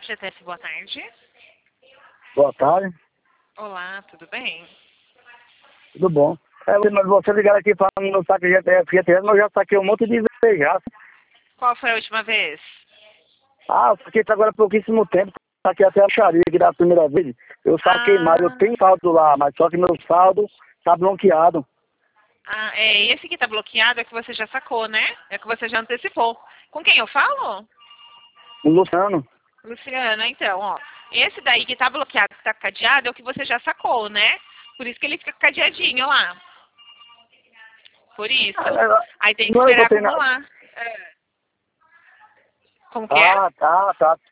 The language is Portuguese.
FGTS, boa tarde. Boa tarde, Olá, tudo bem? tudo bom? Mas você ligaram aqui falando no saque FGTS, mas eu já saquei um monte de vezes já. Qual foi a última vez? Eu saquei agora há pouquíssimo tempo, saquei até a xaria que da primeira vez. Eu saquei mais, eu Ah, tenho saldo lá, mas só que meu saldo tá bloqueado. esse que tá bloqueado é que você já sacou, né? É que você já antecipou. Com quem eu falo? O Luciano, Luciana, então, ó. Esse daí que tá bloqueado, que tá cadeado, é o que você já sacou, né? Por isso que ele fica cadeadinho lá. Por isso. Aí tem que não é que esperar eu tenho nada. acumular. Como que é? Tá.